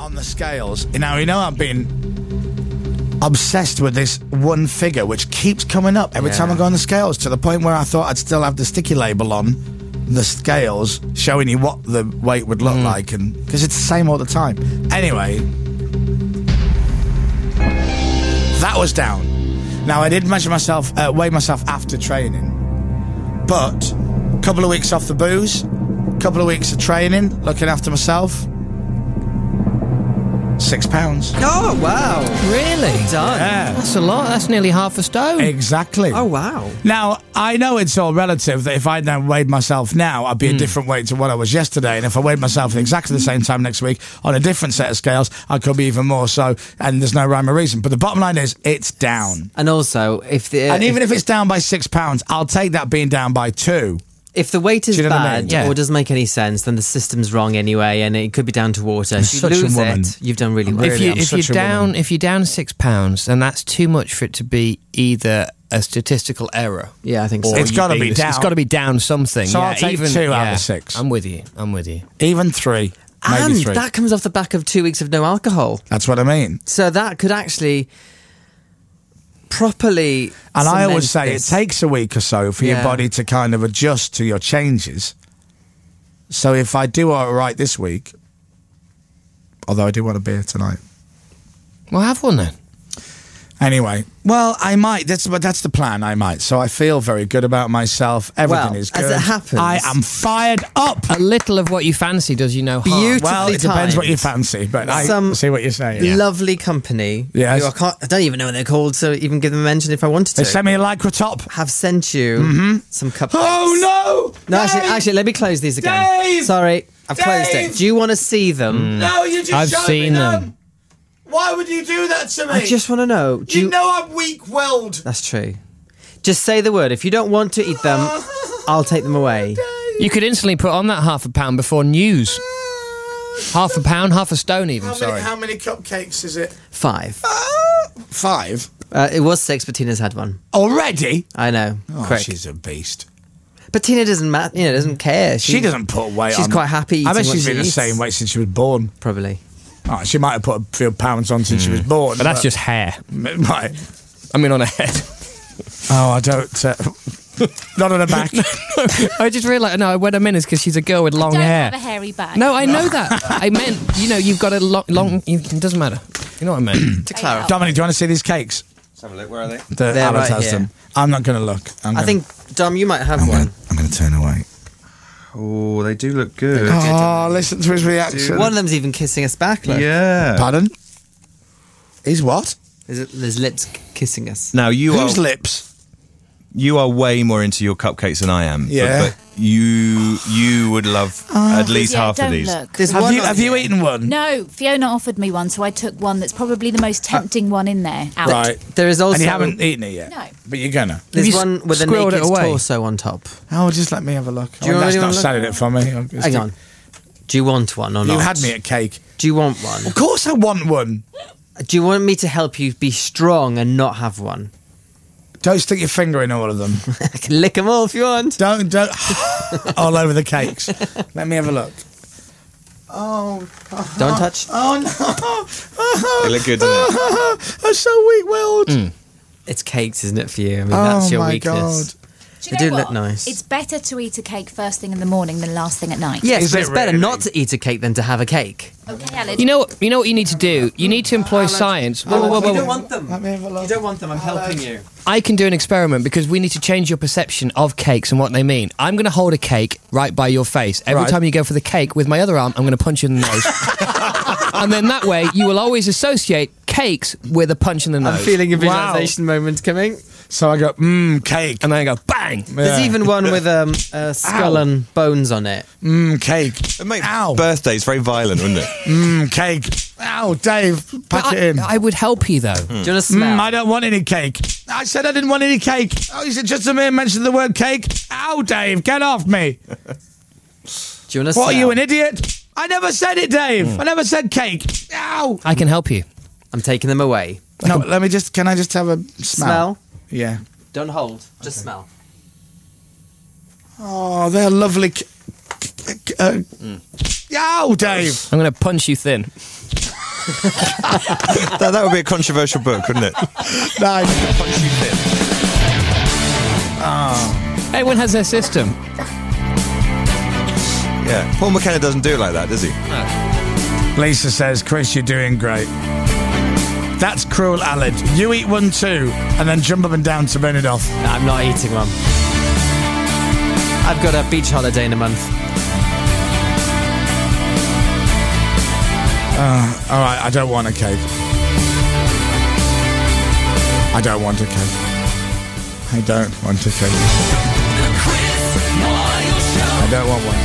on the scales. Now, I've been obsessed with this one figure which keeps coming up every time I go on the scales, to the point where I thought I'd still have the sticky label on the scales showing you what the weight would look like, and because it's the same all the time. Anyway, that was down. Now, I did measure myself, weigh myself after training, but a couple of weeks off the booze, a couple of weeks of training, looking after myself, 6 pounds. Oh, wow. Really? Done. Yeah. That's a lot. That's nearly half a stone. Exactly. Oh, wow. Now, I know it's all relative, that if I'd now weighed myself now, I'd be a different weight to what I was yesterday. And if I weighed myself at exactly the same time next week on a different set of scales, I could be even more so, and there's no rhyme or reason. But the bottom line is, it's down. And also, even if it's down by 6 pounds, I'll take that being down by 2. If the weight is Do you know what I bad mean? Yeah. or doesn't make any sense, then the system's wrong anyway, and it could be down to water. If you such a lose woman. it, you've done really well. If I'm you're such a woman. down 6 pounds, then that's too much for it to be either a statistical error. Yeah, I think so. or It's gotta you be being- down. It's got to be down something. So yeah, I'll take even, 2 out of 6. I'm with you. Even 3. Maybe And 3. that comes off the back of 2 weeks of no alcohol. That's what I mean. So that could actually properly And I always cement say this. it takes a week or so for your Yeah. body to kind of adjust to your changes. So if I do all right this week, although I do want a beer tonight. Well, have one then. Anyway, well, I might. That's the plan. I might. So I feel very good about myself. Everything Well, is as good. it happens- I am fired up. A little of what you fancy does you no harm. Beautiful. Well, it Beautifully depends what you timed. fancy, but I Some see what you're saying. Yeah. Lovely company. Yes. who I don't even know what they're called, so even give them a mention if I wanted to. They sent me a lycra top. Have sent you some cupcakes. Oh no! No, Dave! actually, let me close these again. Dave! Sorry, I've closed it. Dave! Do you want to see them? No, you just I've showed seen me them. Why would you do that to me? I just want to know. Do you know I'm weak-willed. That's true. Just say the word. If you don't want to eat them, I'll take them away. You could instantly put on that £0.5 before news. £0.5, half a stone even, How many cupcakes is it? 5. 5 It was 6, but Tina's had one. already. I know. Oh, Quick. she's a beast. But Tina doesn't doesn't care. She doesn't put weight on. She's quite happy I bet eating she's what been she the eats. same weight since she was born. Probably. Oh, she might have put a few pounds on since she was born. But that's just hair. Right. I mean, on a head. Oh, I don't... not on her back. I just realised, no, when I meant is because she's a girl with long Don't hair. have a hairy back. No, I know that. I meant, you've got a long it doesn't matter. You know what I meant. To clarify. Dominic, do you want to see these cakes? Let's have a look. Where are they? The They're Alice right has here. them. I'm not going to look. I think, Dom, you might have one. I'm going to turn away. Oh, they do look good. Oh, listen to his reaction. One of them's even kissing us back. Look. Yeah. Pardon? He's what? There's lips kissing us. Now Whose lips? you are way more into your cupcakes than I am. Yeah. But you would love at least Yeah, half of don't these. look. There's one on Have you here. eaten one? No, Fiona offered me one, so I took one that's probably the most tempting one in there. Out. Right. There is also... And you haven't eaten it yet? No. But you're going to? There's Have you one with a squirreled naked it away? torso on top. Oh, just let me have a look. Do you That's really not wanna look? selling it for me. Hang on. Do you want one or not? You had me at cake. Do you want one? Of course I want one. Do you want me to help you be strong and not have one? Don't stick your finger in all of them. I can lick them all if you want. Don't. All over the cakes. Let me have a look. Oh. Don't touch. Oh, no. They look good, don't they? I'm so weak-willed. It's cakes, isn't it, for you? I mean, that's your my weakness. God. Do They you do know look what? nice. It's better to eat a cake first thing in the morning than last thing at night. Yes, Is but it it's better really? not to eat a cake than to have a cake. Okay, Alan. You know what you need to do? You need to employ science. Whoa, whoa, whoa, whoa. want them. Let me have a look. You don't want them. I'm helping you. I can do an experiment because we need to change your perception of cakes and what they mean. I'm going to hold a cake right by your face. Every Right. time you go for the cake with my other arm, I'm going to punch you in the nose. And then that way, you will always associate cakes with a punch in the nose. I'm feeling a Wow. visualization moment coming. So I go, cake. And then I go, bang! There's even one with a skull and bones on it. Cake. It makes Ow. birthdays very violent, wouldn't it? Cake. Ow, Dave, pack it in. I would help you, though. Do you want to smell? I don't want any cake. I said I didn't want any cake. Oh, is it just a mere mention of the word cake? Ow, Dave, get off me. Do you want to What, smell? are you, an idiot? I never said it, Dave. I never said cake. Ow. I can help you. I'm taking them away. No, can I just have a smell? Smell. Yeah. Don't hold. Just smell. Oh, they're lovely. Ow, Dave. I'm going to punch you thin. That would be a controversial book, wouldn't it? No, Punch You Thin. Everyone has their system. Yeah. Paul McKenna doesn't do it like that, does he? Lisa says, Chris, you're doing great. That's cruel, Aled. You eat one too, and then jump up and down to burn it off. No, I'm not eating one. I've got a beach holiday in a month. All right, I don't want a cake. I don't want a cake. I don't want a cake. I don't want one.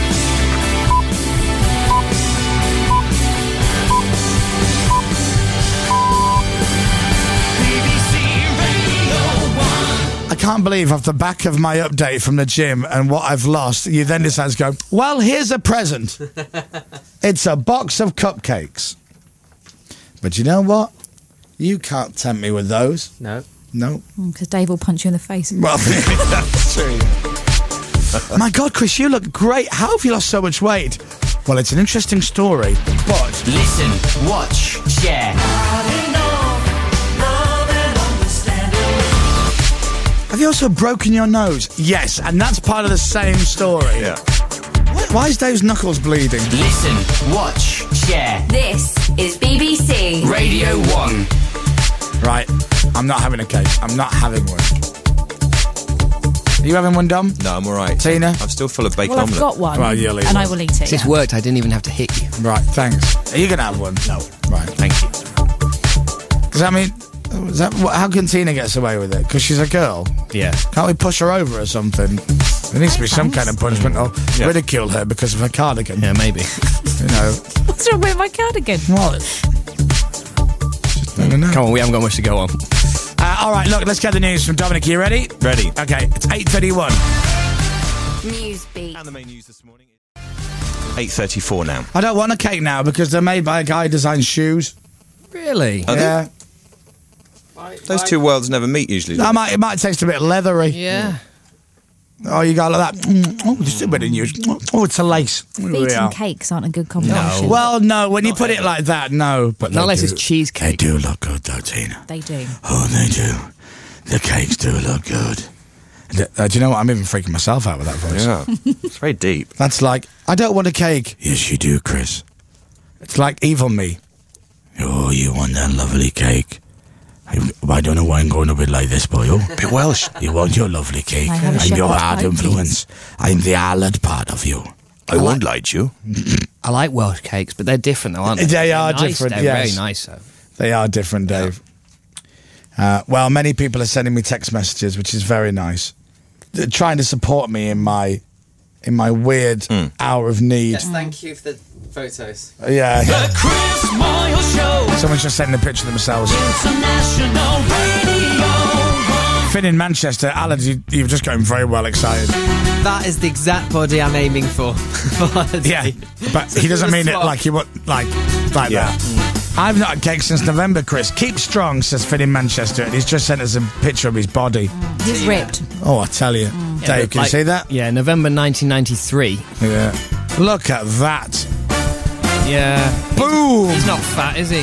I can't believe off the back of my update from the gym and what I've lost, you then decide to go, well, here's a present. It's a box of cupcakes. But you know what? You can't tempt me with those. No. No. Because Dave will punch you in the face. Well, that's true. My God, Chris, you look great. How have you lost so much weight? Well, it's an interesting story, but... Listen, watch, share. Have you also broken your nose? Yes, and that's part of the same story. Yeah. Why is Dave's knuckles bleeding? Listen, watch, share. This is BBC Radio 1. Right, I'm not having a cake. I'm not having one. Are you having one, Dom? No, I'm all right. Tina? I'm still full of bacon Well, I've omelette. got one, Well, you'll eat and one. I will eat it. This yeah. worked. I didn't even have to hit you. Right, thanks. Are you going to have one? No. Right. Thank you. Because, I mean, how can Tina get away with it? Because she's a girl. Yeah. Can't we push her over or something? There needs to be some kind of punishment or ridicule her because of her cardigan. Yeah, maybe. You know. What's wrong with my cardigan? Well, I don't know. Come on, we haven't got much to go on. All right, look, let's get the news from Dominic. You ready? Ready. Okay, it's 8:31. Newsbeat. And the main news this morning. 8:34 now. I don't want a cake now because they're made by a guy who designs shoes. Really? Are they? Yeah. Those two worlds never meet usually. do It they? might taste a bit leathery. Yeah. Oh, you got like that. Oh, just a bit of news. Oh, it's a lace. There we Feet are. and cakes aren't a good combination. Well, no, when you put it like that, no. But Not they unless do. it's cheesecake. They do look good, though, Tina. They do. Oh, they do. The cakes do look good. Do you know what? I'm even freaking myself out with that voice. Yeah. It's very deep. That's like, I don't want a cake. Yes, you do, Chris. It's like evil me. Oh, you want that lovely cake? I don't know why I'm going a bit like this, boy. Oh, bit Welsh. You want your lovely cake. I have a I'm your shepherd's hard pie, influence. I'm the Aled part of you. I won't lie to you. I like Welsh cakes, but they're different, though, aren't they? They are They're nice, different, They're yes. very nice, though. They are different, Dave. Well, many people are sending me text messages, which is very nice. They're trying to support me in my weird hour of need. Yes, thank you for the photos. Yeah. The Chris Moyle Show. Someone's just sending a picture of themselves. International Radio 1. Finn in Manchester. Alan, you've just got him very well excited. That is the exact body I'm aiming for. Yeah, but he doesn't mean it like you want, like that. I've not had cake since November, Chris. Keep strong, says Finn in Manchester, and he's just sent us a picture of his body. He's ripped. Oh, I tell you. Dave, can you see that? Yeah, November 1993. Yeah. Look at that. Yeah. Boom! He's not fat, is he?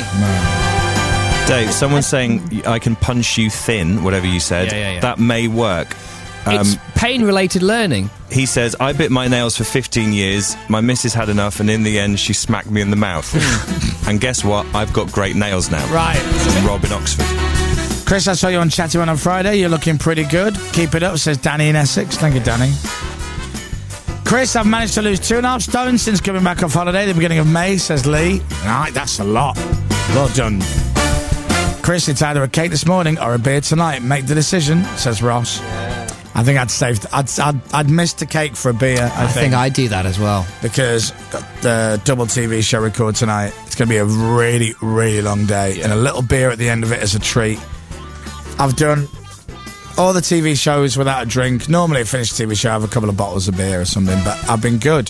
Dave, someone's saying I can punch you thin, whatever you said. Yeah. That may work. It's pain-related learning. He says, I bit my nails for 15 years. My missus had enough, and in the end, she smacked me in the mouth. And guess what? I've got great nails now. Right. Rob in Oxford. Chris, I saw you on Chatty One on Friday. You're looking pretty good. Keep it up, says Danny in Essex. Thank you, Danny. Chris, I've managed to lose 2.5 stone since coming back off holiday, the beginning of May, says Lee. Right, that's a lot. Well done. Chris, it's either a cake this morning or a beer tonight. Make the decision, says Ross. I think I'd missed the cake for a beer. I think I'd do that as well. Because got the double TV show record tonight. It's going to be a really, really long day, and a little beer at the end of it as a treat. I've done all the TV shows without a drink. Normally, I finish a TV show, I have a couple of bottles of beer or something, but I've been good.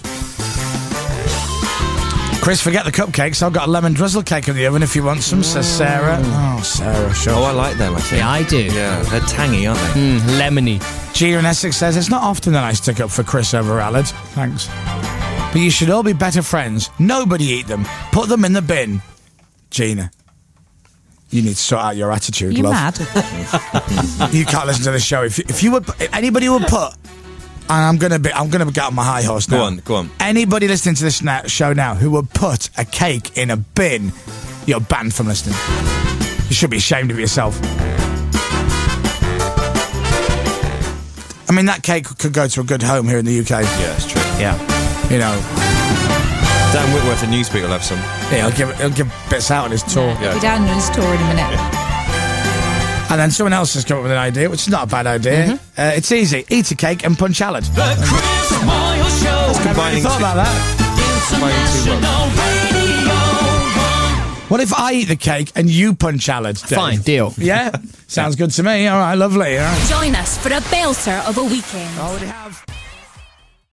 Chris, forget the cupcakes. I've got a lemon drizzle cake in the oven if you want some, says Sarah. Oh, Sarah, sure. Oh, I like them, I think. Yeah, I do. Yeah, they're tangy, aren't they? Lemony. Gia in Essex says, it's not often that I stick up for Chris over Aled. Thanks. But you should all be better friends. Nobody eat them. Put them in the bin. Gina, you need to sort out your attitude, You love. mad? You can't listen to the show. If you would, if anybody would put, and I'm gonna get on my high horse now. Go on. Anybody listening to this show now who would put a cake in a bin, you're banned from listening. You should be ashamed of yourself. I mean, that cake could go to a good home here in the UK. Yeah, that's true. Yeah. You know, Dan Whitworth at Newspeak will have some. yeah, he'll give bits out on his tour. We'll be down on his tour in a minute. And then someone else has come up with an idea, which is not a bad idea. It's easy. Eat a cake and punch salad. The Chris Moyle Show. Combining Thought about that. International Radio 1. What if I eat the cake and you punch salad? Dave? Fine, deal. Yeah? Sounds good to me. All right, lovely. All right. Join us for a belter of a weekend. Already have.